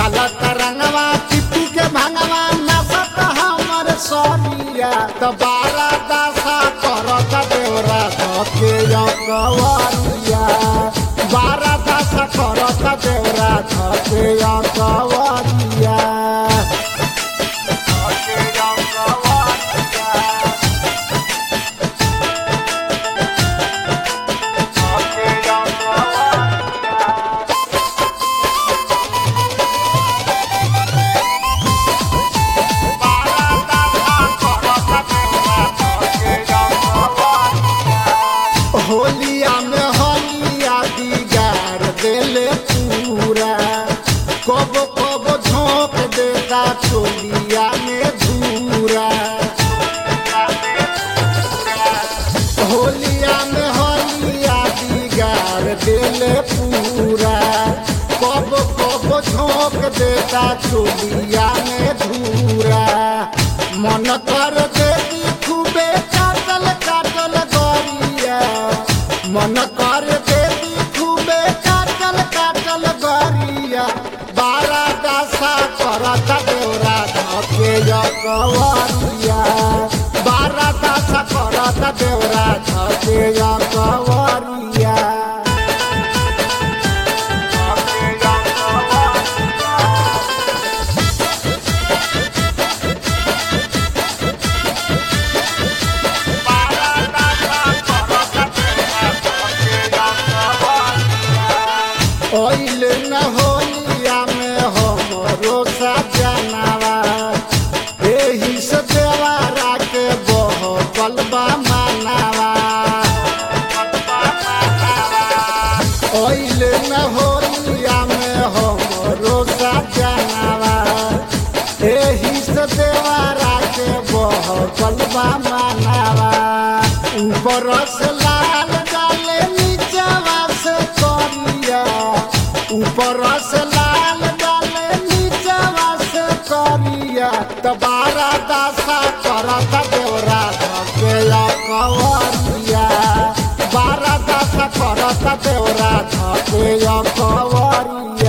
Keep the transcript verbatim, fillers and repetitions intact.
डालत रंगवा चिपी के भंगवा नसत हमर सोनिया त बारा दासा करत देवरा धके कवरिया बारा दासा करत देवरा धके कवरिया होलिया में होलिया दिगार देले पूरा कब कब झोंक देता चोलिया में धूरा होलिया में होलिया दिगार देले पूरा कब कब झोंक देता चोलिया में धूरा मन कर देती खूबे काटल काटल गरिया मन कर देती खूबे काटल काटल गरिया बारा दासा करत देवरा धके कवरिया बारा दासा करत देवरा धके कवरिया ओइल न होलिया में हमरो सजनावा एही से देवारा के बहकल बा मनावा ओइल न होलिया में हमरो सजनावा एही से देवारा के बहकल बा मनावा ऊपर से लाल डाले नीचवा से करिया ऊपर से लाल डाले नीचवा से करिया त बारा दासा करत देवरा धके कवरिया बारा दासा करत देवरा धके कवरिया।